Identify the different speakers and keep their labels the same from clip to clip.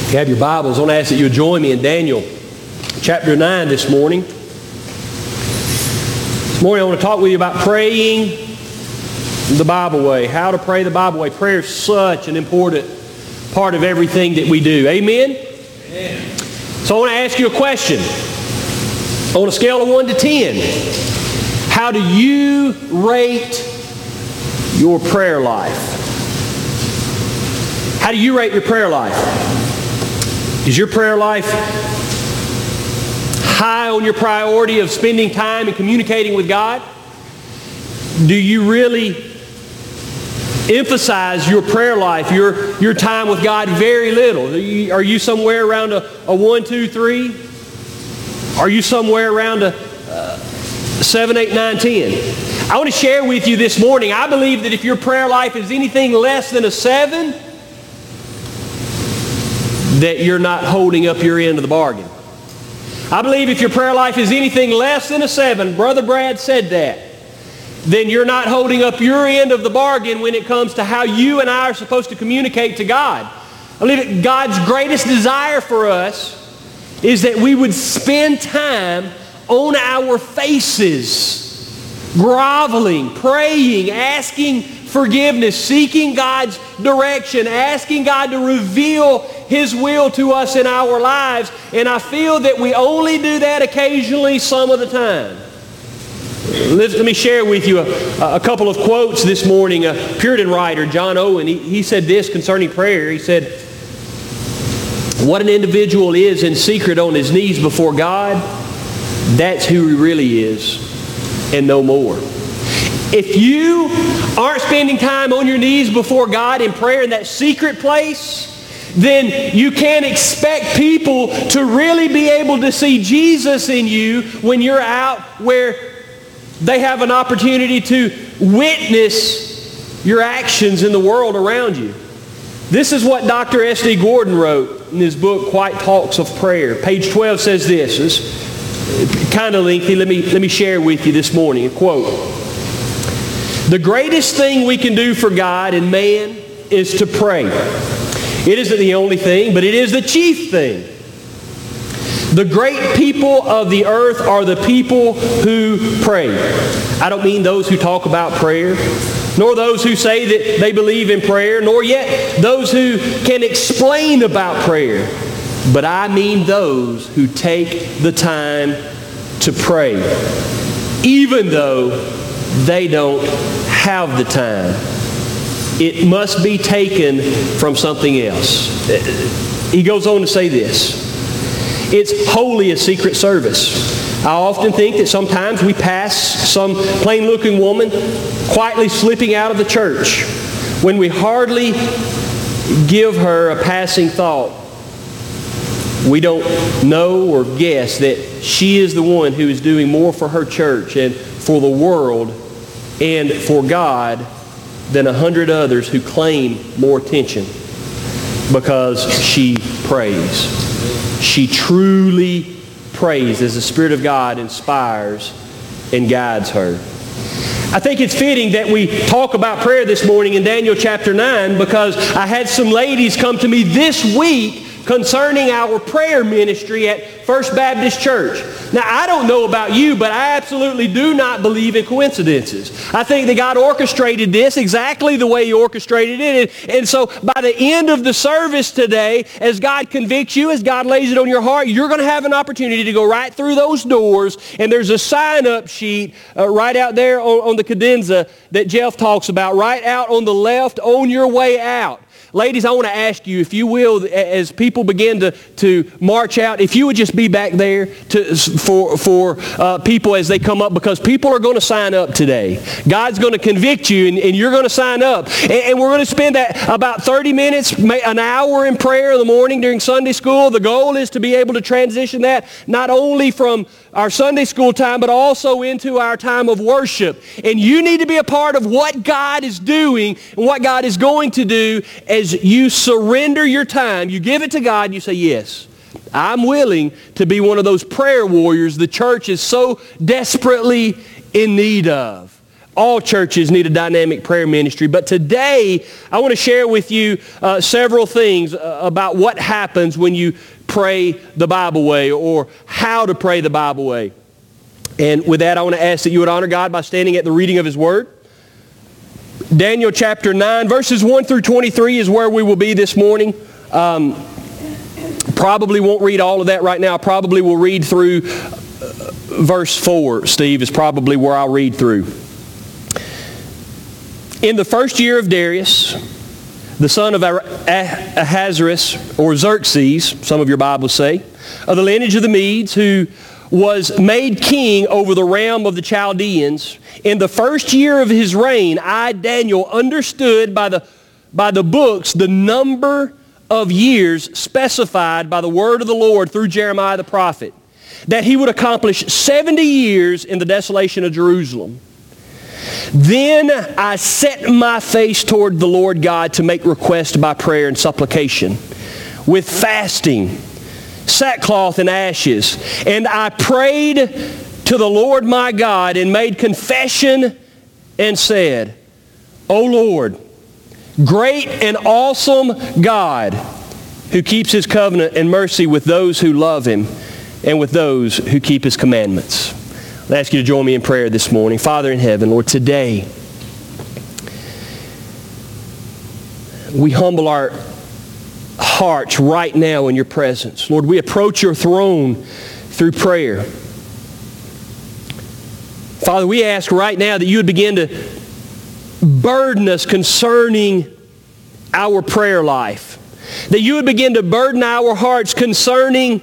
Speaker 1: If you have your Bibles, I want to ask that you'll join me in Daniel chapter 9 this morning. This morning I want to talk with you about praying the Bible way, how to pray the Bible way. Prayer is such an important part of everything that we do. Amen? Amen. So I want to ask you a question. On a scale of 1 to 10, how do you rate your prayer life? How do you rate your prayer life? Is your prayer life high on your priority of spending time and communicating with God? Do you really emphasize your prayer life, your time with God very little? Are you somewhere around a 1, 2, 3? Are you somewhere around a 7, 8, 9, 10? I want to share with you this morning, I believe that if your prayer life is anything less than a 7, that you're not holding up your end of the bargain. I believe if your prayer life is anything less than a 7, Brother Brad said that, then you're not holding up your end of the bargain when it comes to how you and I are supposed to communicate to God. I believe that God's greatest desire for us is that we would spend time on our faces, groveling, praying, asking forgiveness, seeking God's direction, asking God to reveal His will to us in our lives. And I feel that we only do that occasionally some of the time. Let me share with you a couple of quotes this morning. A Puritan writer, John Owen, he said this concerning prayer. He said, "What an individual is in secret on his knees before God, that's who he really is, and no more." If you aren't spending time on your knees before God in prayer in that secret place, then you can't expect people to really be able to see Jesus in you when you're out where they have an opportunity to witness your actions in the world around you. This is what Dr. S.D. Gordon wrote in his book, White Talks of Prayer. Page 12 says this. It's kind of lengthy. Let me share with you this morning. A quote. "The greatest thing we can do for God and man is to pray. It isn't the only thing, but it is the chief thing. The great people of the earth are the people who pray." I don't mean those who talk about prayer, nor those who say that they believe in prayer, nor yet those who can explain about prayer. But I mean those who take the time to pray, even though they don't have the time. It must be taken from something else. He goes on to say this. It's wholly a secret service. I often think that sometimes we pass some plain-looking woman quietly slipping out of the church when we hardly give her a passing thought. We don't know or guess that she is the one who is doing more for her church and for the world and for God than 100 others who claim more attention because she prays. She truly prays as the Spirit of God inspires and guides her. I think it's fitting that we talk about prayer this morning in Daniel chapter 9 because I had some ladies come to me this week concerning our prayer ministry at First Baptist Church. Now, I don't know about you, but I absolutely do not believe in coincidences. I think that God orchestrated this exactly the way He orchestrated it. And so by the end of the service today, as God convicts you, as God lays it on your heart, you're going to have an opportunity to go right through those doors. And there's a sign-up sheet right out there on the cadenza that Jeff talks about, right out on the left on your way out. Ladies, I want to ask you, if you will, as people begin to march out, if you would just be back there for people as they come up, because people are going to sign up today. God's going to convict you, and you're going to sign up. And we're going to spend about 30 minutes, an hour in prayer in the morning during Sunday school. The goal is to be able to transition that not only from our Sunday school time, but also into our time of worship. And you need to be a part of what God is doing and what God is going to do as you surrender your time. You give it to God and you say, yes, I'm willing to be one of those prayer warriors the church is so desperately in need of. All churches need a dynamic prayer ministry. But today, I want to share with you several things about what happens when you pray the Bible way, or how to pray the Bible way. And with that, I want to ask that you would honor God by standing at the reading of His Word. Daniel chapter 9, verses 1 through 23 is where we will be this morning. Probably won't read all of that right now. Probably will read through verse 4, Steve, is probably where I'll read through. In the first year of Darius, the son of Ahasuerus, or Xerxes, some of your Bibles say, of the lineage of the Medes, who was made king over the realm of the Chaldeans, in the first year of his reign, I, Daniel, understood by the books the number of years specified by the word of the Lord through Jeremiah the prophet, that he would accomplish 70 years in the desolation of Jerusalem. Then I set my face toward the Lord God to make request by prayer and supplication, with fasting, sackcloth and ashes. And I prayed to the Lord my God and made confession and said, O Lord, great and awesome God, who keeps His covenant and mercy with those who love Him and with those who keep His commandments. I ask you to join me in prayer this morning. Father in heaven, Lord, today we humble our hearts right now in your presence. Lord, we approach your throne through prayer. Father, we ask right now that you would begin to burden us concerning our prayer life. That you would begin to burden our hearts concerning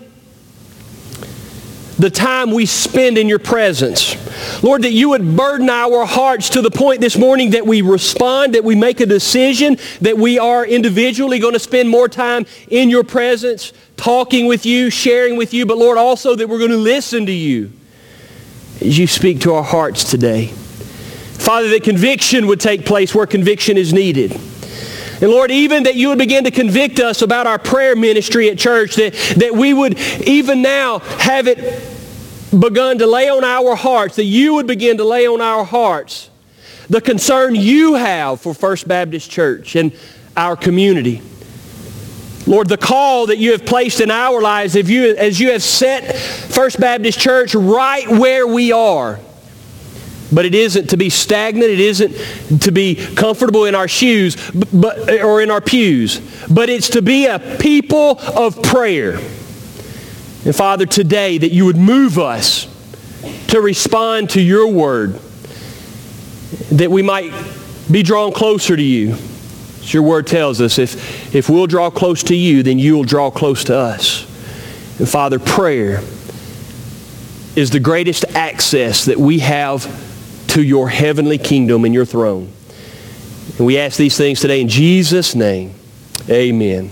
Speaker 1: the time we spend in your presence. Lord, that you would burden our hearts to the point this morning that we respond, that we make a decision, that we are individually going to spend more time in your presence, talking with you, sharing with you, but Lord, also that we're going to listen to you as you speak to our hearts today. Father, that conviction would take place where conviction is needed. And Lord, even that you would begin to convict us about our prayer ministry at church, that we would even now have it begun to lay on our hearts, that you would begin to lay on our hearts the concern you have for First Baptist Church and our community. Lord, the call that you have placed in our lives, as you have set First Baptist Church right where we are. But it isn't to be stagnant. It isn't to be comfortable in our shoes or in our pews. But it's to be a people of prayer. And Father, today that you would move us to respond to your word, that we might be drawn closer to you. As your word tells us, if we'll draw close to you, then you will draw close to us. And Father, prayer is the greatest access that we have to your heavenly kingdom and your throne. And we ask these things today in Jesus' name. Amen.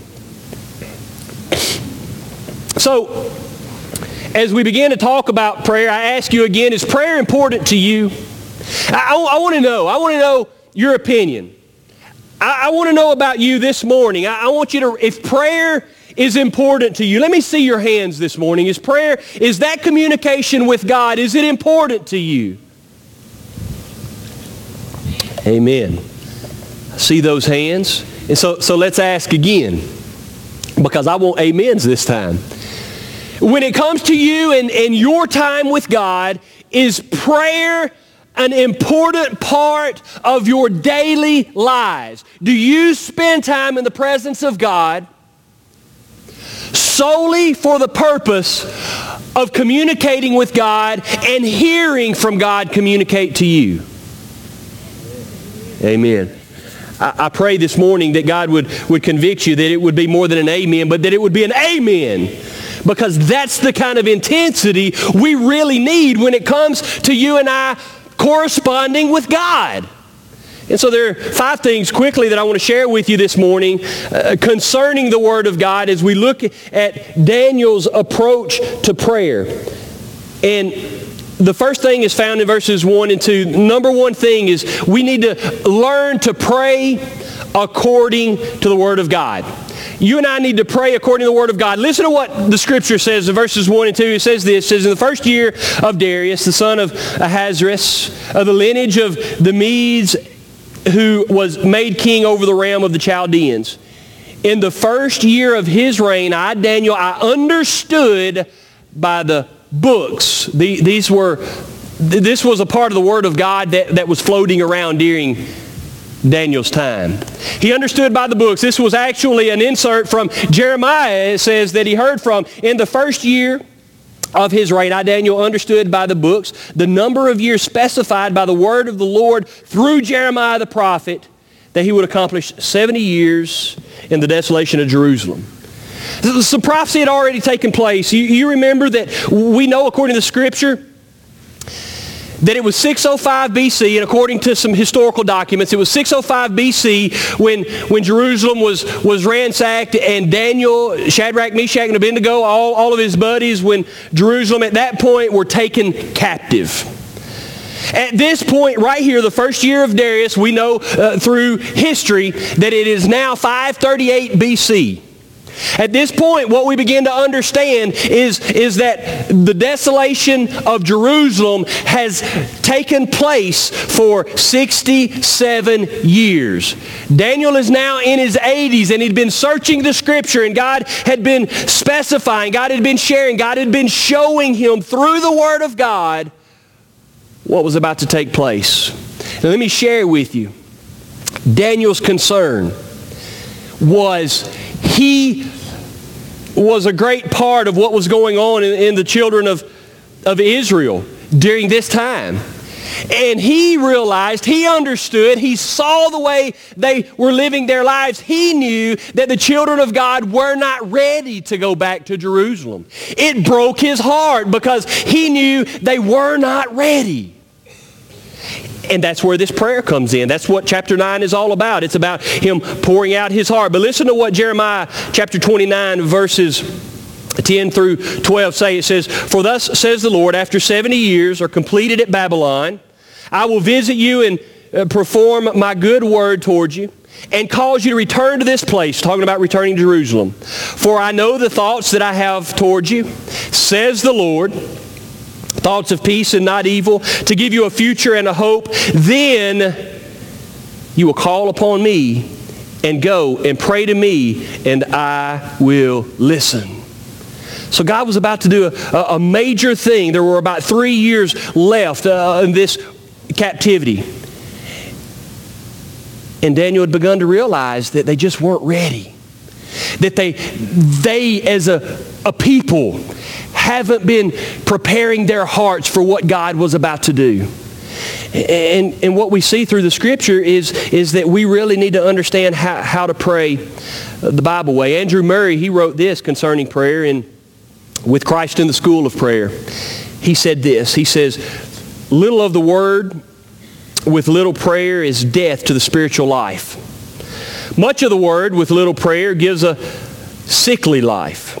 Speaker 1: So, as we begin to talk about prayer, I ask you again, is prayer important to you? I want to know your opinion. I want to know about you this morning. I want you to, if prayer is important to you, let me see your hands this morning. Is that communication with God, is it important to you? Amen. I see those hands. And so let's ask again, because I want amens this time. When it comes to you and your time with God, is prayer an important part of your daily lives? Do you spend time in the presence of God solely for the purpose of communicating with God and hearing from God communicate to you? Amen. I pray this morning that God would convict you that it would be more than an amen, but that it would be an amen. Because that's the kind of intensity we really need when it comes to you and I corresponding with God. And so there are 5 things quickly that I want to share with you this morning concerning the Word of God as we look at Daniel's approach to prayer. And the first thing is found in verses 1 and 2. Number one thing is we need to learn to pray according to the Word of God. you and I need to pray according to the Word of God. Listen to what the Scripture says in verses 1 and 2. It says this. It says, in the first year of Darius, the son of Ahasuerus, of the lineage of the Medes, who was made king over the realm of the Chaldeans. In the first year of his reign, I, Daniel, I understood by the books. This was a part of the Word of God that was floating around during Daniel's time. He understood by the books. This was actually an insert from Jeremiah. It says that he heard from, in the first year of his reign, I, Daniel, understood by the books the number of years specified by the word of the Lord through Jeremiah the prophet, that he would accomplish 70 years in the desolation of Jerusalem. Some prophecy had already taken place. You remember that we know, according to the Scripture, that it was 605 BC, and according to some historical documents, it was 605 BC when Jerusalem was ransacked, and Daniel, Shadrach, Meshach, and Abednego, all of his buddies, when Jerusalem at that point were taken captive. At this point right here, the first year of Darius, we know through history that it is now 538 BC. At this point, what we begin to understand is that the desolation of Jerusalem has taken place for 67 years. Daniel is now in his 80s, and he'd been searching the Scripture, and God had been specifying, God had been sharing, God had been showing him through the Word of God what was about to take place. Now let me share with you. Daniel's concern was he was a great part of what was going on in the children of Israel during this time. And he realized, he understood, he saw the way they were living their lives. He knew that the children of God were not ready to go back to Jerusalem. It broke his heart because he knew they were not ready. And that's where this prayer comes in. That's what chapter 9 is all about. It's about him pouring out his heart. But listen to what Jeremiah chapter 29 verses 10 through 12 say. It says, for thus says the Lord, after 70 years are completed at Babylon, I will visit you and perform my good word towards you and cause you to return to this place, talking about returning to Jerusalem. For I know the thoughts that I have towards you, says the Lord, thoughts of peace and not evil, to give you a future and a hope. Then you will call upon me and go and pray to me, and I will listen. So God was about to do a major thing. There were about 3 years left in this captivity. And Daniel had begun to realize that they just weren't ready. That they as a people haven't been preparing their hearts for what God was about to do. And what we see through the Scripture is that we really need to understand how to pray the Bible way. Andrew Murray, he wrote this concerning prayer with Christ in the School of Prayer. He said this, he says, little of the Word with little prayer is death to the spiritual life. Much of the Word with little prayer gives a sickly life.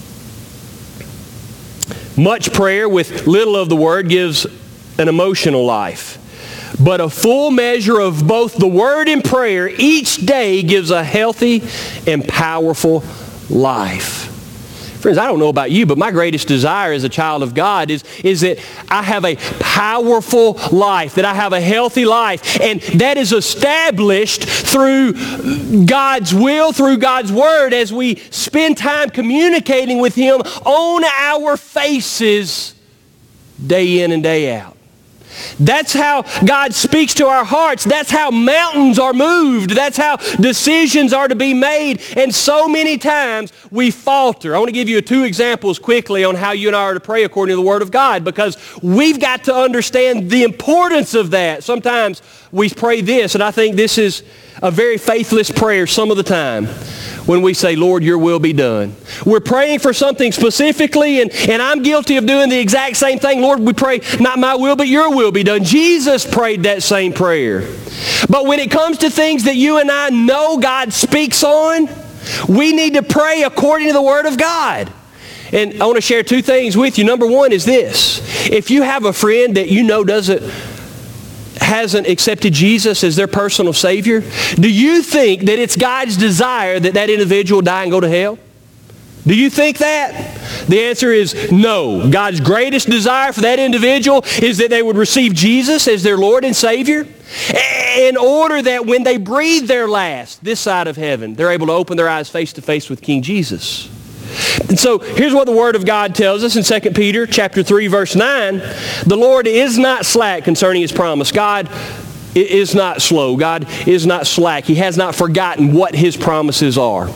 Speaker 1: Much prayer with little of the Word gives an emotional life. But a full measure of both the Word and prayer each day gives a healthy and powerful life. Friends, I don't know about you, but my greatest desire as a child of God is that I have a powerful life, that I have a healthy life. And that is established through God's will, through God's Word, as we spend time communicating with Him on our faces day in and day out. That's how God speaks to our hearts. That's how mountains are moved. That's how decisions are to be made. And so many times we falter. I want to give you 2 examples quickly on how you and I are to pray according to the Word of God, because we've got to understand the importance of that. Sometimes we pray this, and I think this is a very faithless prayer some of the time, when we say, Lord, your will be done. We're praying for something specifically, and I'm guilty of doing the exact same thing. Lord, we pray, not my will, but your will be done. Jesus prayed that same prayer. But when it comes to things that you and I know God speaks on, we need to pray according to the Word of God. And I want to share 2 things with you. Number 1 is this. If you have a friend that you know doesn't hasn't accepted Jesus as their personal Savior, do you think that it's God's desire that that individual die and go to hell? Do you think that? The answer is no. God's greatest desire for that individual is that they would receive Jesus as their Lord and Savior in order that when they breathe their last this side of heaven, they're able to open their eyes face to face with King Jesus. And so here's what the Word of God tells us in 2 Peter chapter 3, verse 9. The Lord is not slack concerning His promise. God is not slow. God is not slack. He has not forgotten what His promises are.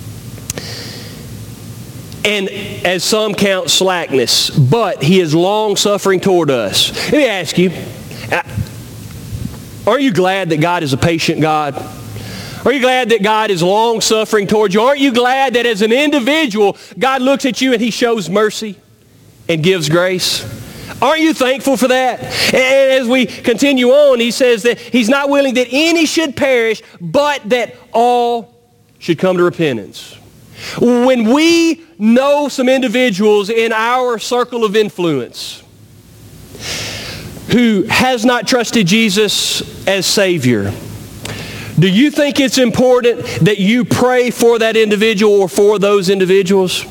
Speaker 1: And as some count slackness, but He is long-suffering toward us. Let me ask you, aren't you glad that God is a patient God? Are you glad that God is long-suffering toward you? Aren't you glad that as an individual, God looks at you and He shows mercy and gives grace? Aren't you thankful for that? And as we continue on, He says that He's not willing that any should perish, but that all should come to repentance. When we know some individuals in our circle of influence who has not trusted Jesus as Savior, do you think it's important that you pray for that individual or for those individuals?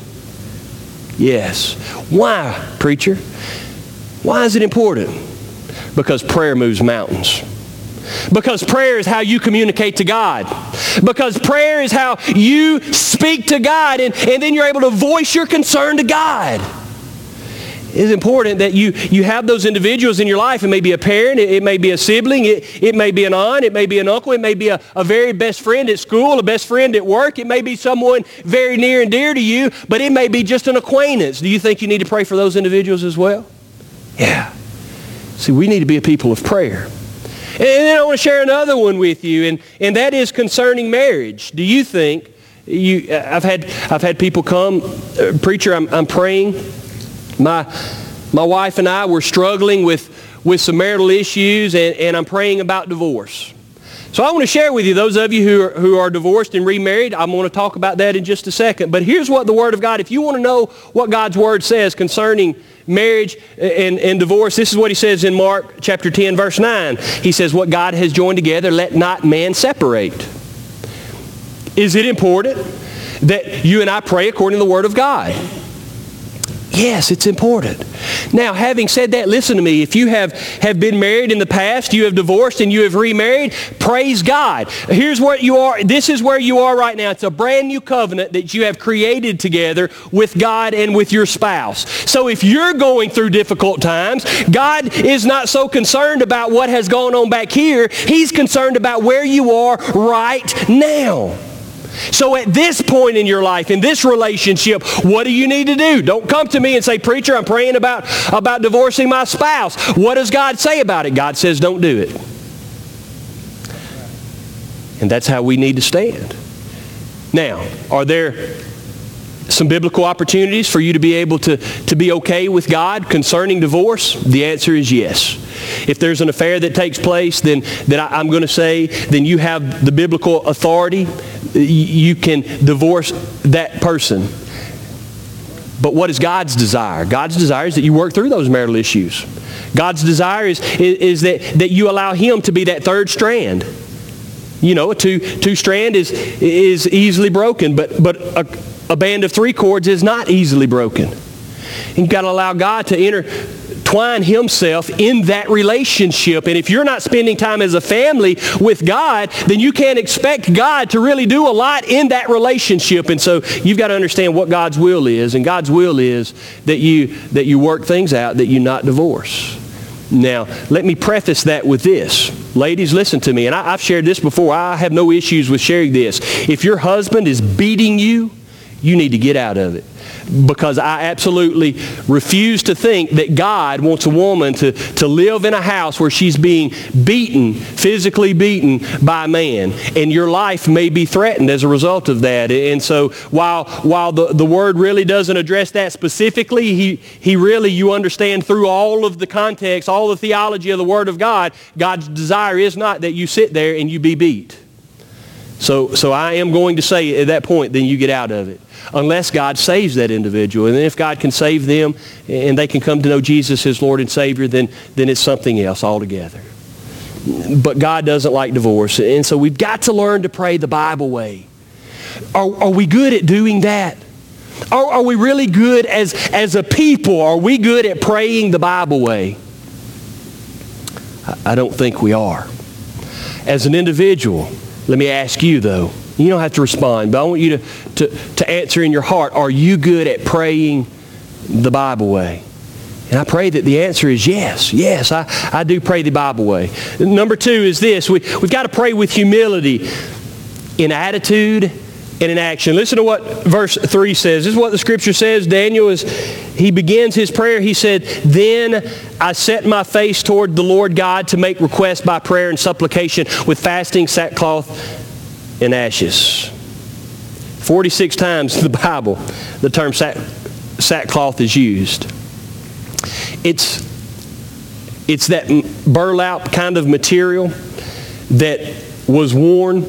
Speaker 1: Yes. Why, preacher? Why is it important? Because prayer moves mountains. Because prayer is how you communicate to God. Because prayer is how you speak to God and then you're able to voice your concern to God. It's important that you have those individuals in your life. It may be a parent, it may be a sibling, it may be an aunt, it may be an uncle, it may be a very best friend at school, a best friend at work, it may be someone very near and dear to you, but it may be just an acquaintance. Do you think you need to pray for those individuals as well? Yeah. See, we need to be a people of prayer. And then I want to share another one with you, and that is concerning marriage. Do you think, I've had people come, preacher, I'm praying. My wife and I were struggling with some marital issues, and I'm praying about divorce. So I want to share with you, those of you who are divorced and remarried, I'm going to talk about that in just a second. But here's what the Word of God, if you want to know what God's Word says concerning marriage and divorce, this is what He says in Mark chapter 10, verse 9. He says, what God has joined together, let not man separate. Is it important that you and I pray according to the Word of God? Yes, it's important. Now, having said that, listen to me. If you have been married in the past, you have divorced and you have remarried, praise God. Here's where you are. This is where you are right now. It's a brand new covenant that you have created together with God and with your spouse. So if you're going through difficult times, God is not so concerned about what has gone on back here. He's concerned about where you are right now. So at this point in your life, in this relationship, what do you need to do? Don't come to me and say, preacher, I'm praying about divorcing my spouse. What does God say about it? God says don't do it. And that's how we need to stand. Now, are there some biblical opportunities for you to be able to be okay with God concerning divorce? The answer is yes. If there's an affair that takes place, then I'm going to say, then you have the biblical authority. You can divorce that person. But what is God's desire? God's desire is that you work through those marital issues. God's desire is that you allow Him to be that third strand. You know, a two strand is easily broken, but a band of three cords is not easily broken. You've got to allow God to intertwine Himself in that relationship. And if you're not spending time as a family with God, then you can't expect God to really do a lot in that relationship. And so you've got to understand what God's will is. And God's will is that you work things out, that you not divorce. Now, let me preface that with this. Ladies, listen to me. And I've shared this before. I have no issues with sharing this. If your husband is beating you, you need to get out of it. Because I absolutely refuse to think that God wants a woman to live in a house where she's being beaten, physically beaten by a man. And your life may be threatened as a result of that. And so while the Word really doesn't address that specifically, he really, you understand through all of the context, all the theology of the Word of God, God's desire is not that you sit there and you be beat. So I am going to say at that point, then you get out of it. Unless God saves that individual. And then if God can save them and they can come to know Jesus as Lord and Savior, then it's something else altogether. but God doesn't like divorce. And so we've got to learn to pray the Bible way. Are we good at doing that? Are we really good as a people? Are we good at praying the Bible way? I don't think we are. As an individual, let me ask you though. You don't have to respond, but I want you to answer in your heart, are you good at praying the Bible way? And I pray that the answer is yes. Yes, I do pray the Bible way. Number two is this. We've got to pray with humility in attitude and in action. Listen to what verse 3 says. This is what the Scripture says. Daniel, as he begins his prayer, he said, "Then I set my face toward the Lord God to make request by prayer and supplication with fasting, sackcloth, and ashes." 46 times in the Bible, the term sackcloth is used. It's that burlap kind of material that was worn.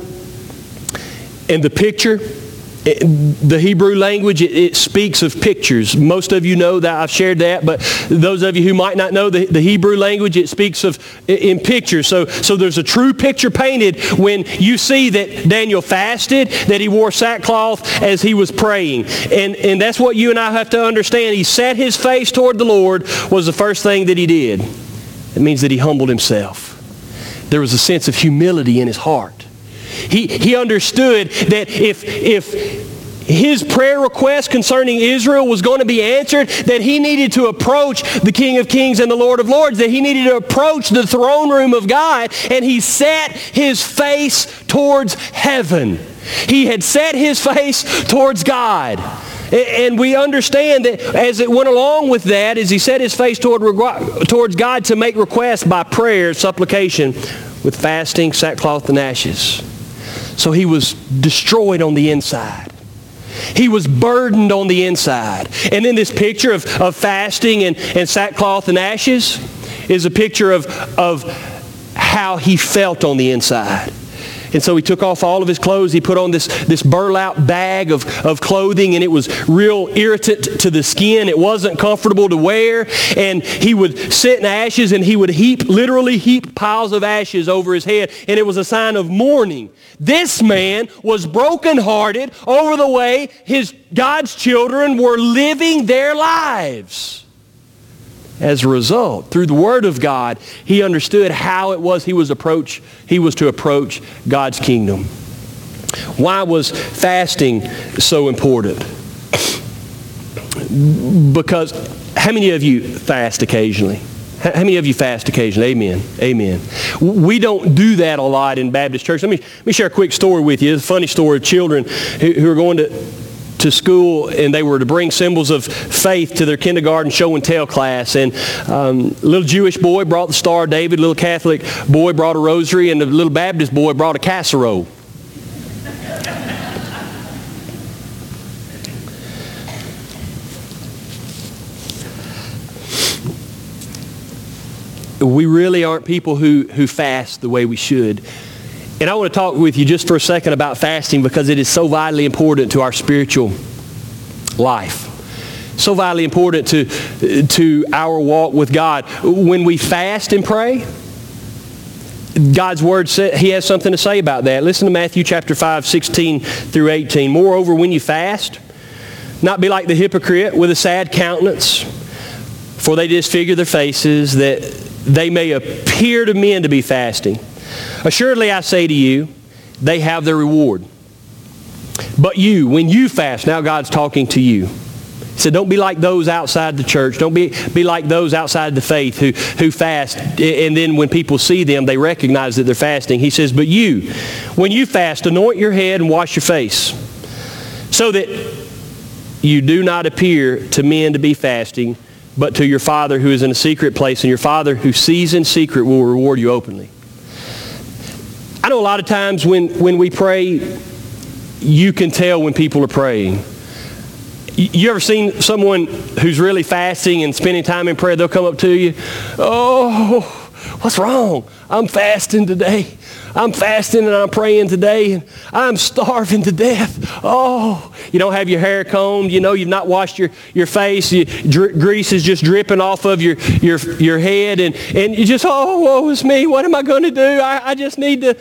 Speaker 1: And the picture, the Hebrew language, it speaks of pictures. Most of you know that. I've shared that. But those of you who might not know the Hebrew language, it speaks of in pictures. So there's a true picture painted when you see that Daniel fasted, that he wore sackcloth as he was praying. And that's what you and I have to understand. He set his face toward the Lord was the first thing that he did. It means that he humbled himself. There was a sense of humility in his heart. He understood that if his prayer request concerning Israel was going to be answered, that he needed to approach the King of Kings and the Lord of Lords, that he needed to approach the throne room of God, and he set his face towards heaven. He had set his face towards God. And we understand that as it went along with that, as he set his face towards God to make requests by prayer, supplication, with fasting, sackcloth, and ashes. So he was destroyed on the inside. He was burdened on the inside. And then this picture of fasting and sackcloth and ashes is a picture of how he felt on the inside. And so he took off all of his clothes. He put on this burlap bag of clothing, and it was real irritant to the skin. It wasn't comfortable to wear. And he would sit in ashes, and he would literally heap piles of ashes over his head. And it was a sign of mourning. This man was brokenhearted over the way God's children were living their lives. As a result, through the Word of God, he understood how it was he was to approach God's kingdom. Why was fasting so important? Because how many of you fast occasionally? How many of you fast occasionally? Amen. Amen. We don't do that a lot in Baptist church. Let me share a quick story with you. It's a funny story of children who are going to school, and they were to bring symbols of faith to their kindergarten show and tell class. And a little Jewish boy brought the Star of David, a little Catholic boy brought a rosary, and a little Baptist boy brought a casserole. We really aren't people who fast the way we should. And I want to talk with you just for a second about fasting, because it is so vitally important to our spiritual life. So vitally important to our walk with God. When we fast and pray, God's Word says He has something to say about that. Listen to Matthew chapter 5, 16 through 18. "Moreover, when you fast, not be like the hypocrite with a sad countenance, for they disfigure their faces, that they may appear to men to be fasting. Assuredly, I say to you, they have their reward. But you, when you fast," now God's talking to you. He said, don't be like those outside the church. Don't be like those outside the faith who fast, and then when people see them, they recognize that they're fasting. He says, "But you, when you fast, anoint your head and wash your face, so that you do not appear to men to be fasting, but to your Father who is in a secret place, and your Father who sees in secret will reward you openly." I know a lot of times when we pray, you can tell when people are praying. You ever seen someone who's really fasting and spending time in prayer? They'll come up to you, "Oh, what's wrong? I'm fasting today. I'm fasting and I'm praying today and I'm starving to death. Oh, you don't have your hair combed. You know, you've not washed your face. Grease is just dripping off of your head. And you just, oh, woe is me. What am I going to do? I just need to,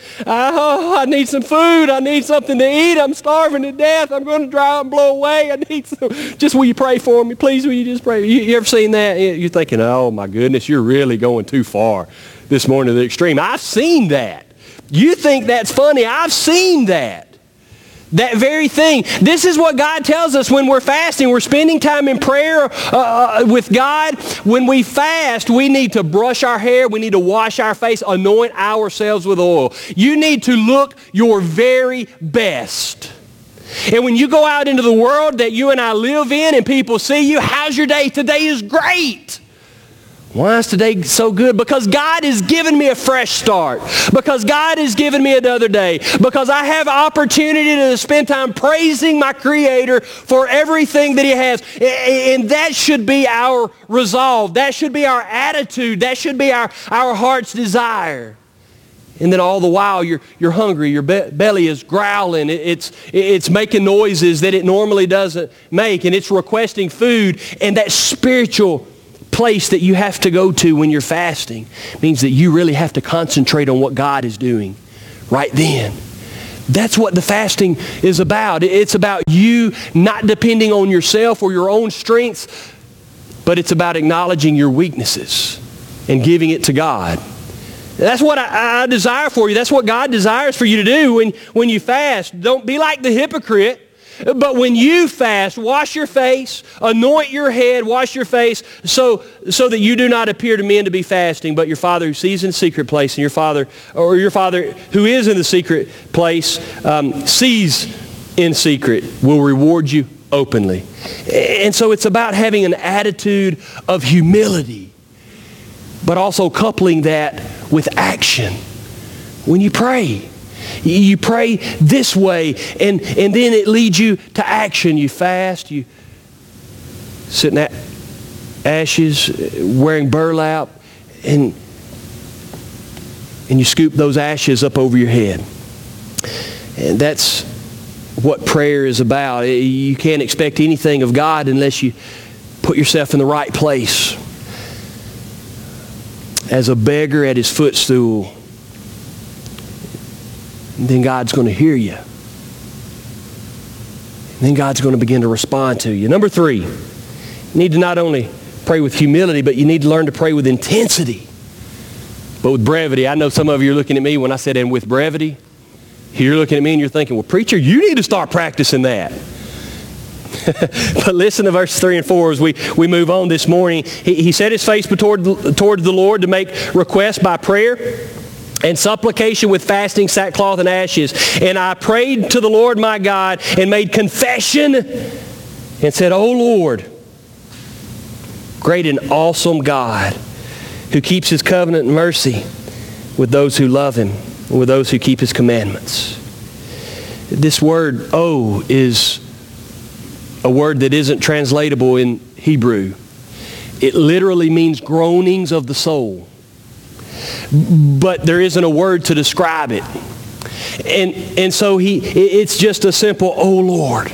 Speaker 1: I need some food. I need something to eat. I'm starving to death. I'm going to dry up and blow away. I need some, just will you pray for me? Please, will you just pray? You ever seen that? You're thinking, oh my goodness, you're really going too far this morning to the extreme. I've seen that. You think that's funny. I've seen that. That very thing. This is what God tells us when we're fasting. We're spending time in prayer with God. When we fast, we need to brush our hair. We need to wash our face, anoint ourselves with oil. You need to look your very best. And when you go out into the world that you and I live in and people see you, how's your day? Today is great. Why is today so good? Because God has given me a fresh start. Because God has given me another day. Because I have opportunity to spend time praising my Creator for everything that He has. And that should be our resolve. That should be our attitude. That should be our heart's desire. And then all the while you're hungry. Your belly is growling. It's making noises that it normally doesn't make. And it's requesting food. And that spiritual place that you have to go to when you're fasting means that you really have to concentrate on what God is doing right then. That's what the fasting is about. It's about you not depending on yourself or your own strengths, but it's about acknowledging your weaknesses and giving it to God. That's what I desire for you. That's what God desires for you to do when you fast. Don't be like the hypocrite. But when you fast, wash your face, anoint your head, wash your face, so that you do not appear to men to be fasting, but your Father who sees in the secret place, and your Father who is in the secret place sees in secret, will reward you openly. And so it's about having an attitude of humility, but also coupling that with action. When you pray, you pray this way, and then it leads you to action. You fast, you sit in ashes, wearing burlap, and you scoop those ashes up over your head. And that's what prayer is about. You can't expect anything of God unless you put yourself in the right place. As a beggar at his footstool, and then God's going to hear you. And then God's going to begin to respond to you. Number 3, you need to not only pray with humility, but you need to learn to pray with intensity, but with brevity. I know some of you are looking at me when I said, and with brevity. You're looking at me and you're thinking, well, preacher, you need to start practicing that. But listen to verses 3 and 4 as we move on this morning. He set his face toward the Lord to make requests by prayer and supplication with fasting, sackcloth, and ashes. And I prayed to the Lord my God and made confession and said, O Lord, great and awesome God, who keeps His covenant and mercy with those who love Him and with those who keep His commandments. This word, O, is a word that isn't translatable in Hebrew. It literally means groanings of the soul. But there isn't a word to describe it. And so it's just a simple, oh Lord.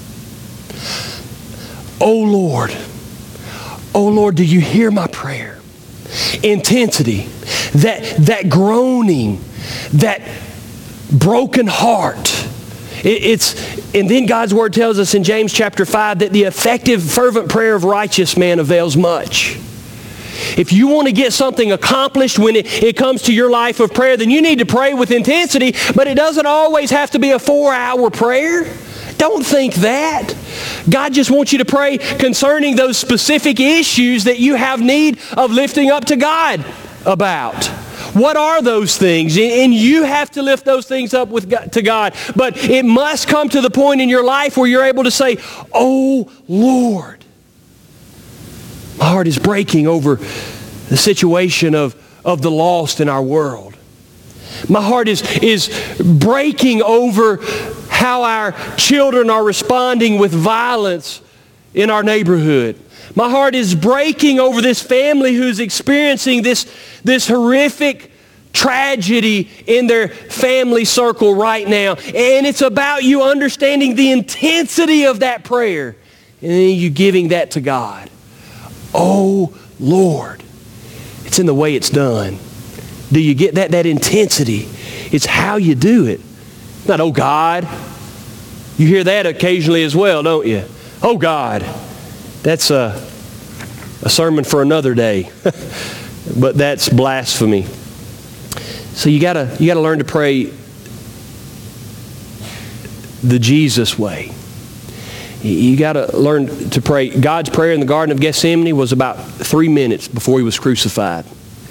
Speaker 1: Oh Lord. Oh Lord, do you hear my prayer? Intensity, that groaning, that broken heart. And then God's Word tells us in James chapter 5 that the effective, fervent prayer of righteous man avails much. If you want to get something accomplished when it comes to your life of prayer, then you need to pray with intensity, but it doesn't always have to be a 4-hour prayer. Don't think that. God just wants you to pray concerning those specific issues that you have need of lifting up to God about. What are those things? And you have to lift those things up to God. But it must come to the point in your life where you're able to say, oh Lord, my heart is breaking over the situation of the lost in our world. My heart is breaking over how our children are responding with violence in our neighborhood. My heart is breaking over this family who's experiencing this horrific tragedy in their family circle right now. And it's about you understanding the intensity of that prayer and then you giving that to God. Oh, Lord. It's in the way it's done. Do you get that? That intensity. It's how you do it. Not, oh, God. You hear that occasionally as well, don't you? Oh, God. That's a sermon for another day. But that's blasphemy. So you gotta learn to pray the Jesus way. You gotta learn to pray. God's prayer in the Garden of Gethsemane was about 3 minutes before he was crucified.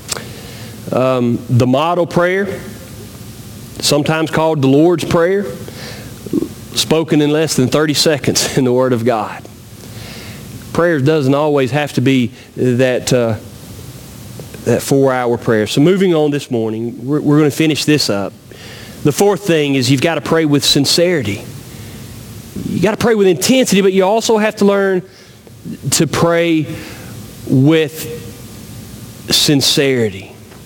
Speaker 1: The model prayer, sometimes called the Lord's Prayer, spoken in less than 30 seconds in the Word of God. Prayer doesn't always have to be that 4-hour prayer. So moving on this morning, we're going to finish this up. The fourth thing is you've got to pray with sincerity. You got to pray with intensity, but you also have to learn to pray with sincerity.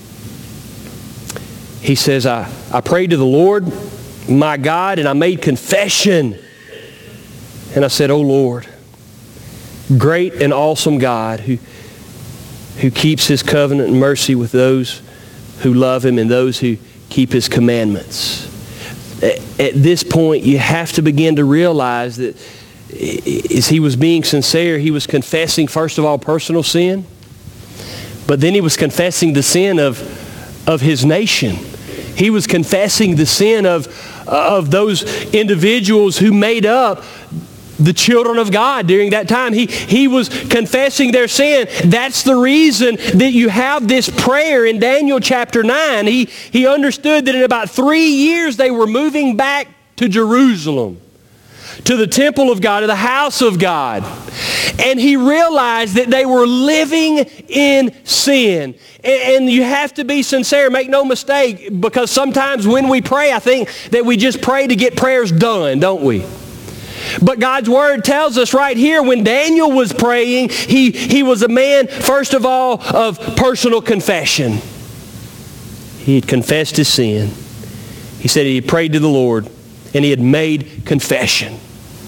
Speaker 1: He says, I prayed to the Lord, my God, and I made confession. And I said, oh Lord, great and awesome God who keeps his covenant and mercy with those who love him and those who keep his commandments. At this point, you have to begin to realize that as he was being sincere, he was confessing, first of all, personal sin, but then he was confessing the sin of his nation. He was confessing the sin of those individuals who made up the children of God during that time. He was confessing their sin. That's the reason that you have this prayer in Daniel chapter 9. He understood that in about 3 years they were moving back to Jerusalem, to the temple of God, to the house of God. And he realized that they were living in sin. And you have to be sincere, make no mistake, because sometimes when we pray, I think that we just pray to get prayers done, don't we? But God's Word tells us right here, when Daniel was praying, he was a man, first of all, of personal confession. He had confessed his sin. He said he had prayed to the Lord, and he had made confession.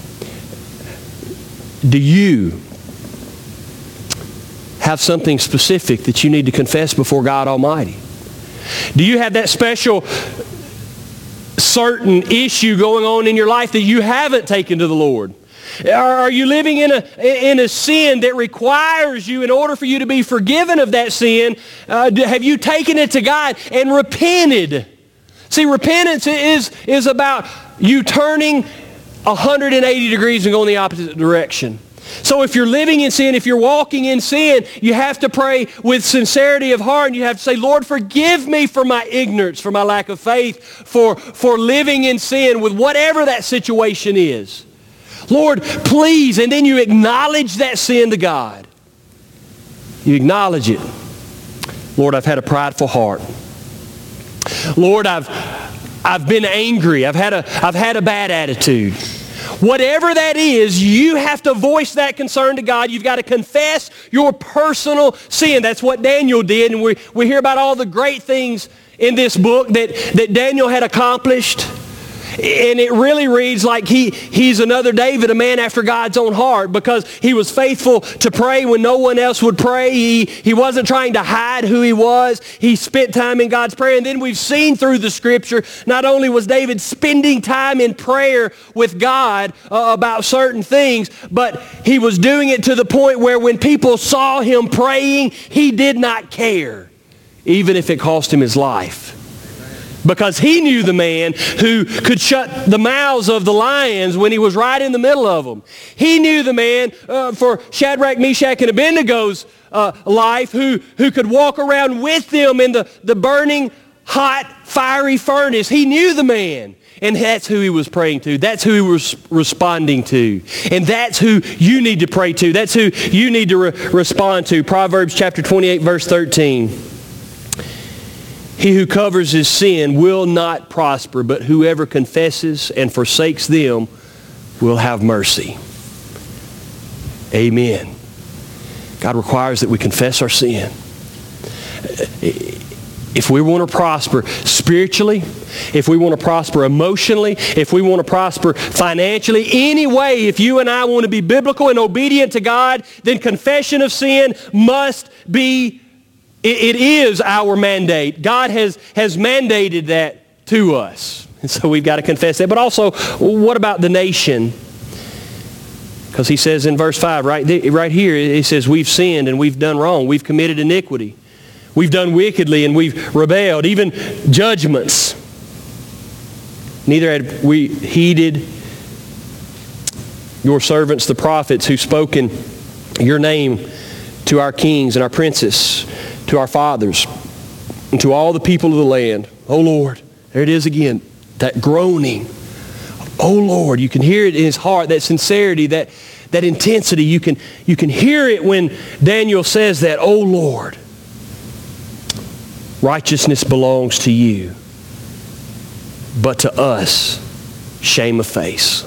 Speaker 1: Do you have something specific that you need to confess before God Almighty? Do you have that special certain issue going on in your life that you haven't taken to the Lord? Are you living in a sin that requires you, in order for you to be forgiven of that sin, have you taken it to God and repented? See, repentance is about you turning 180 degrees and going the opposite direction. So if you're living in sin, if you're walking in sin, you have to pray with sincerity of heart, and you have to say, Lord, forgive me for my ignorance, for my lack of faith, for living in sin with whatever that situation is. Lord, please. And then you acknowledge that sin to God. You acknowledge it. Lord, I've had a prideful heart. Lord, I've been angry. I've had a bad attitude. Whatever that is, you have to voice that concern to God. You've got to confess your personal sin. That's what Daniel did. And we hear about all the great things in this book that Daniel had accomplished. And it really reads like he's another David, a man after God's own heart, because he was faithful to pray when no one else would pray. He wasn't trying to hide who he was. He spent time in God's prayer. And then we've seen through the Scripture, not only was David spending time in prayer with God about certain things, but he was doing it to the point where when people saw him praying, he did not care, even if it cost him his life. Because he knew the man who could shut the mouths of the lions when he was right in the middle of them. He knew the man for Shadrach, Meshach, and Abednego's life who could walk around with them in the burning, hot, fiery furnace. He knew the man. And that's who he was praying to. That's who he was responding to. And that's who you need to pray to. That's who you need to respond to. Proverbs chapter 28, verse 13. He who covers his sin will not prosper, but whoever confesses and forsakes them will have mercy. Amen. God requires that we confess our sin. if we want to prosper spiritually, if we want to prosper emotionally, if we want to prosper financially, any way, if you and I want to be biblical and obedient to God, then confession of sin must be, it is our mandate. God has mandated that to us. And so we've got to confess that. But also, what about the nation? Because he says in verse 5, right here, he says, we've sinned and we've done wrong. We've committed iniquity. We've done wickedly and we've rebelled. Even judgments. Neither had we heeded your servants, the prophets, who spoke in your name to our kings and our princes, to our fathers, and to all the people of the land. Oh Lord, there it is again, that groaning. Oh Lord, you can hear it in his heart, that sincerity, that intensity. You can hear it when Daniel says that, oh Lord, righteousness belongs to you, but to us, shame of face.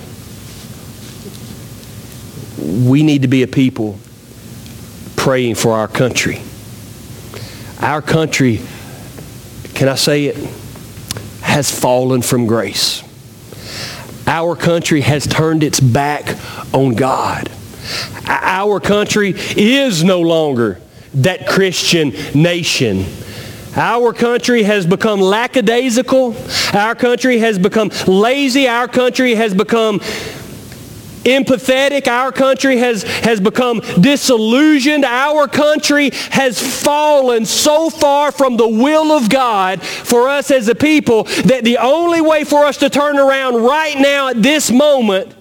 Speaker 1: We need to be a people praying for our country. Our country, can I say it, has fallen from grace. Our country has turned its back on God. Our country is no longer that Christian nation. Our country has become lackadaisical. Our country has become lazy. Our country has become empathetic. Our country has become disillusioned. Our country has fallen so far from the will of God for us as a people that the only way for us to turn around right now at this moment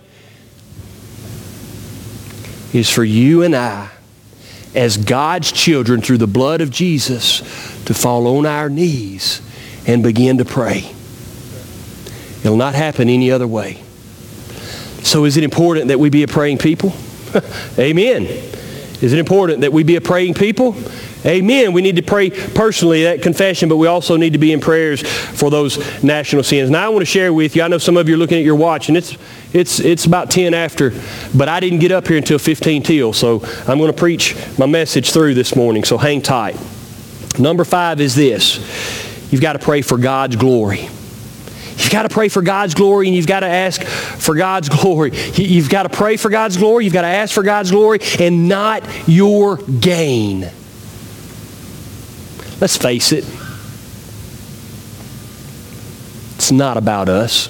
Speaker 1: is for you and I, as God's children through the blood of Jesus, to fall on our knees and begin to pray. It'll not happen any other way. So is it important that we be a praying people? Amen. Is it important that we be a praying people? Amen. We need to pray personally, that confession, but we also need to be in prayers for those national sins. Now I want to share with you, I know some of you are looking at your watch, and it's about 10 after, but I didn't get up here until 15 till, so I'm going to preach my message through this morning, so hang tight. Number 5 is this. You've got to pray for God's glory. You've got to pray for God's glory, and you've got to ask for God's glory. You've got to pray for God's glory. You've got to ask for God's glory, and not your gain. Let's face it. It's not about us.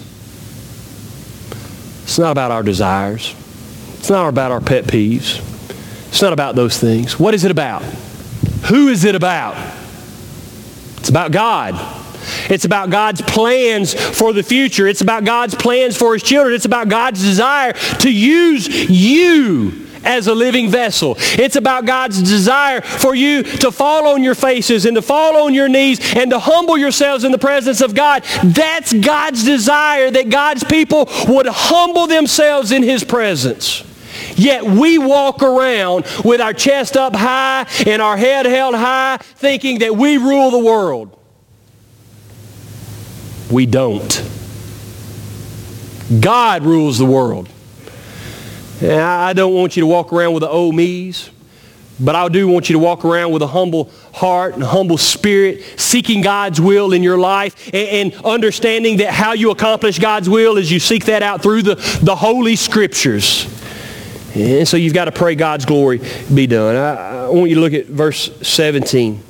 Speaker 1: It's not about our desires. It's not about our pet peeves. It's not about those things. What is it about? Who is it about? It's about God. It's about God's plans for the future. It's about God's plans for His children. It's about God's desire to use you as a living vessel. It's about God's desire for you to fall on your faces and to fall on your knees and to humble yourselves in the presence of God. That's God's desire, that God's people would humble themselves in His presence. Yet we walk around with our chest up high and our head held high, thinking that we rule the world. We don't. God rules the world. And I don't want you to walk around with the oh me's, but I do want you to walk around with a humble heart and a humble spirit, seeking God's will in your life and understanding that how you accomplish God's will is you seek that out through the Holy Scriptures. And so you've got to pray God's glory be done. I want you to look at verse 17.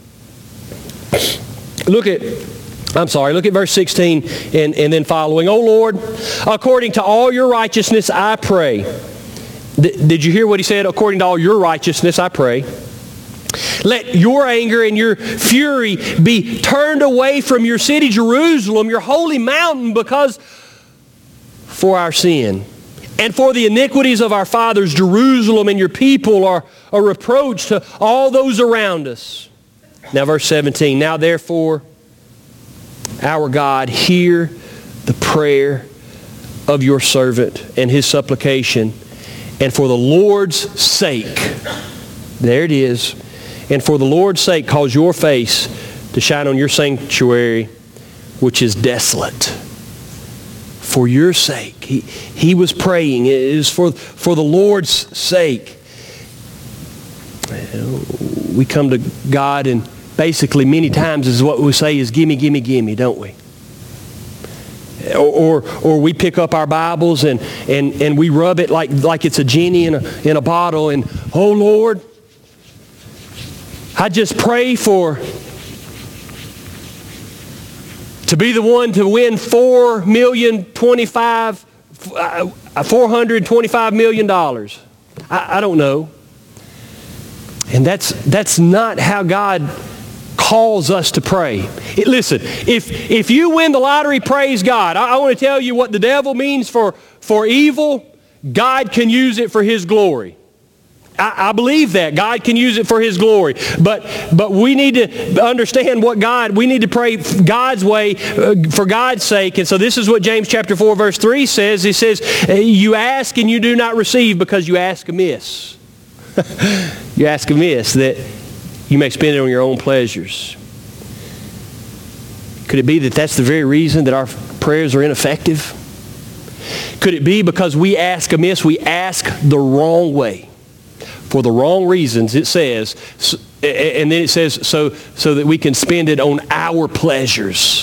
Speaker 1: Look at verse 16 and then following. O Lord, according to all your righteousness I pray. Did you hear what he said? According to all your righteousness I pray. Let your anger and your fury be turned away from your city, Jerusalem, your holy mountain, because for our sin and for the iniquities of our fathers, Jerusalem and your people are a reproach to all those around us. Now verse 17. Now therefore, our God, hear the prayer of your servant and his supplication, and for the Lord's sake, there it is, and for the Lord's sake cause your face to shine on your sanctuary, which is desolate. For your sake. He was praying. It is for the Lord's sake. We come to God in basically many times is what we say is gimme, gimme, gimme, don't we? Or we pick up our Bibles and we rub it like it's a genie in a bottle, and, oh Lord, I just pray to be the one to win $425 million. I don't know. And that's not how God calls us to pray. Listen, if you win the lottery, praise God. I want to tell you what the devil means for evil, God can use it for His glory. I believe that. God can use it for His glory. But we need to understand we need to pray God's way for God's sake. And so this is what James chapter 4 verse 3 says. He says, you ask and you do not receive because you ask amiss. You ask amiss that you may spend it on your own pleasures. Could it be that that's the very reason that our prayers are ineffective? Could it be because we ask amiss, we ask the wrong way? For the wrong reasons, it says, and then it says so that we can spend it on our pleasures.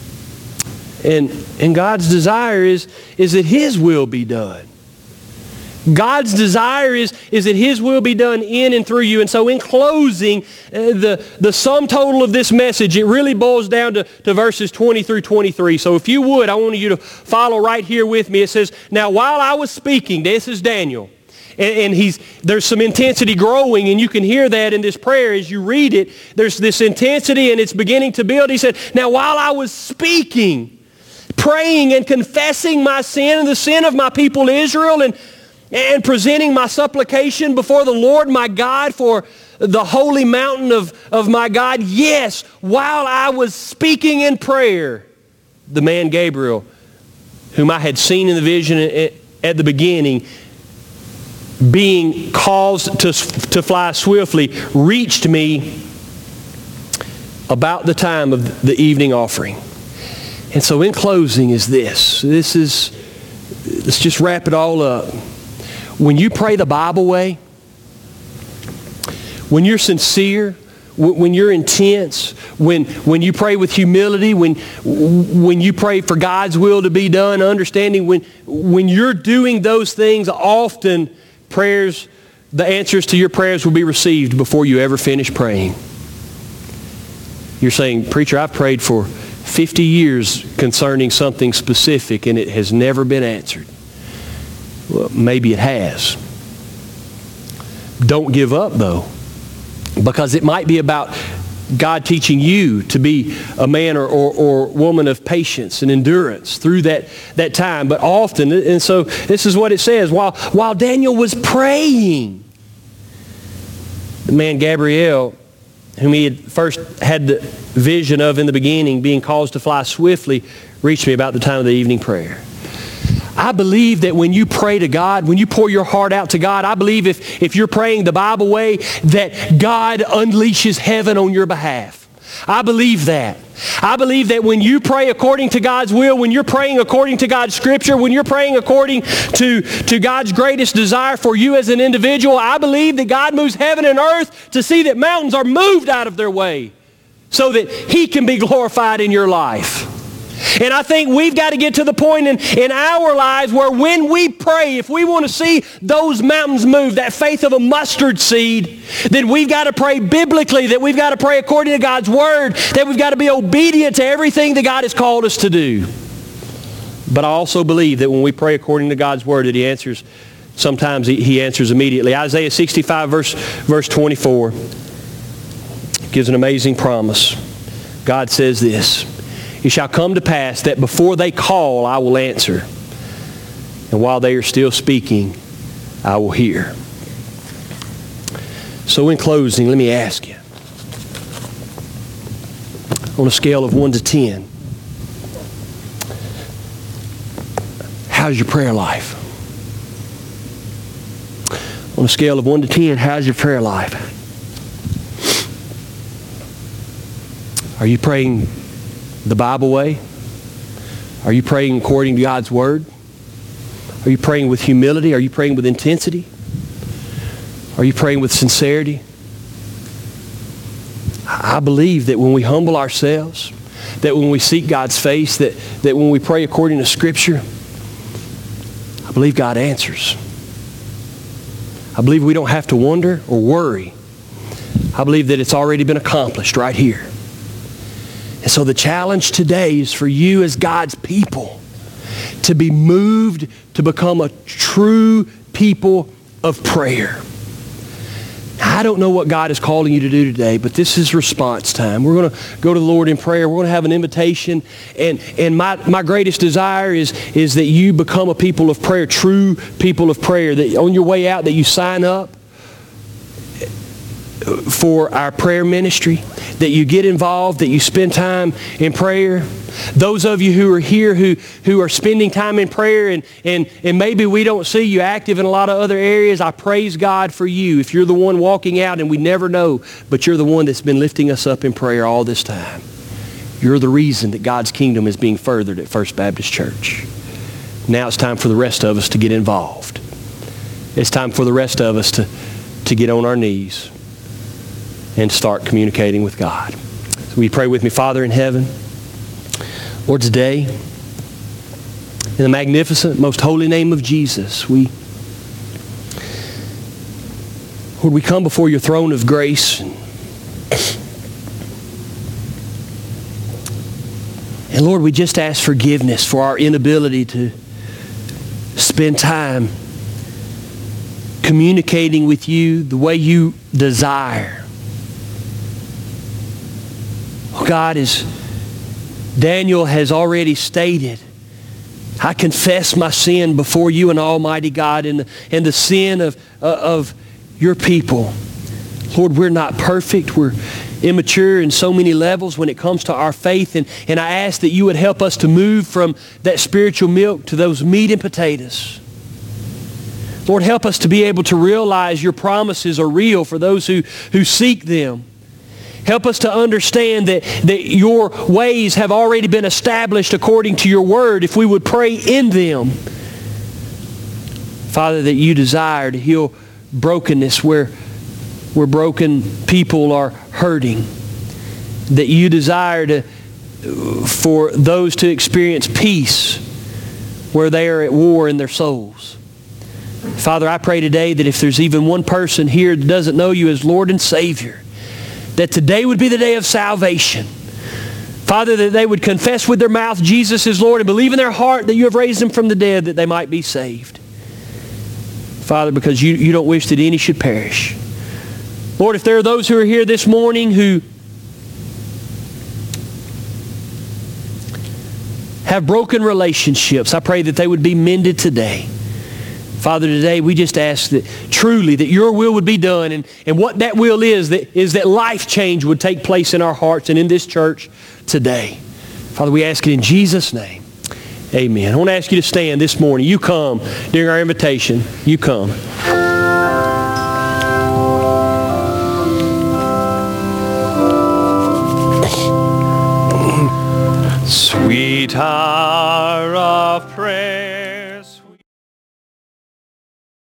Speaker 1: And God's desire is that His will be done. God's desire is that His will be done in and through you. And so in closing, the sum total of this message, it really boils down to verses 20 through 23. So if you would, I want you to follow right here with me. It says, now while I was speaking, this is Daniel. And there's some intensity growing, and you can hear that in this prayer as you read it. There's this intensity, and it's beginning to build. He said, now while I was speaking, praying and confessing my sin and the sin of my people Israel, and presenting my supplication before the Lord my God for the holy mountain of my God, yes, while I was speaking in prayer, the man Gabriel, whom I had seen in the vision at the beginning, being caused to fly swiftly, reached me about the time of the evening offering. And so in closing is this. Let's just wrap it all up. When you pray the Bible way, when you're sincere, when you're intense, when you pray with humility, when you pray for God's will to be done, understanding when you're doing those things, often the answers to your prayers will be received before you ever finish praying. You're saying, preacher, I've prayed for 50 years concerning something specific and it has never been answered. Well, maybe it has. Don't give up, though, because it might be about God teaching you to be a man or woman of patience and endurance through that time. But often, and so this is what it says, while Daniel was praying, the man Gabriel, whom he had first had the vision of in the beginning, being caused to fly swiftly, reached me about the time of the evening prayer. I believe that when you pray to God, when you pour your heart out to God, I believe if you're praying the Bible way, that God unleashes heaven on your behalf. I believe that. I believe that when you pray according to God's will, when you're praying according to God's Scripture, when you're praying according to God's greatest desire for you as an individual, I believe that God moves heaven and earth to see that mountains are moved out of their way so that He can be glorified in your life. And I think we've got to get to the point in our lives where when we pray, if we want to see those mountains move, that faith of a mustard seed, then we've got to pray biblically, that we've got to pray according to God's Word, that we've got to be obedient to everything that God has called us to do. But I also believe that when we pray according to God's Word, that He answers, sometimes He answers immediately. Isaiah 65 verse 24 gives an amazing promise. God says this, it shall come to pass that before they call, I will answer. And while they are still speaking, I will hear. So in closing, let me ask you, on a scale of 1 to 10, how's your prayer life? On a scale of 1 to 10, how's your prayer life? Are you praying the Bible way? Are you praying according to God's Word? Are you praying with humility? Are you praying with intensity? Are you praying with sincerity? I believe that when we humble ourselves, that when we seek God's face, that when we pray according to Scripture, I believe God answers. I believe we don't have to wonder or worry. I believe that it's already been accomplished right here. And so the challenge today is for you as God's people to be moved to become a true people of prayer. I don't know what God is calling you to do today, but this is response time. We're going to go to the Lord in prayer. We're going to have an invitation. And my greatest desire is that you become a people of prayer, true people of prayer, that on your way out that you sign up for our prayer ministry, that you get involved, that you spend time in prayer. Those of you who are here who are spending time in prayer and maybe we don't see you active in a lot of other areas, I praise God for you. If you're the one walking out and we never know, but you're the one that's been lifting us up in prayer all this time. You're the reason that God's kingdom is being furthered at First Baptist Church. Now it's time for the rest of us to get involved. It's time for the rest of us to get on our knees and start communicating with God. So will you pray with me? Father in heaven, Lord, today, in the magnificent, most holy name of Jesus, Lord, we come before your throne of grace. And Lord, we just ask forgiveness for our inability to spend time communicating with you the way you desire. Oh God, as Daniel has already stated, I confess my sin before you and Almighty God and the sin of your people. Lord, we're not perfect. We're immature in so many levels when it comes to our faith. And I ask that you would help us to move from that spiritual milk to those meat and potatoes. Lord, help us to be able to realize your promises are real for those who seek them. Help us to understand that your ways have already been established according to your word if we would pray in them. Father, that you desire to heal brokenness where broken people are hurting. That you desire for those to experience peace where they are at war in their souls. Father, I pray today that if there's even one person here that doesn't know you as Lord and Savior, that today would be the day of salvation. Father, that they would confess with their mouth Jesus is Lord and believe in their heart that you have raised him from the dead that they might be saved. Father, because you don't wish that any should perish. Lord, if there are those who are here this morning who have broken relationships, I pray that they would be mended today. Father, today we just ask that truly that your will would be done, and what that will is that life change would take place in our hearts and in this church today. Father, we ask it in Jesus' name. Amen. I want to ask you to stand this morning. You come during our invitation. You come. Sweet hour of prayer.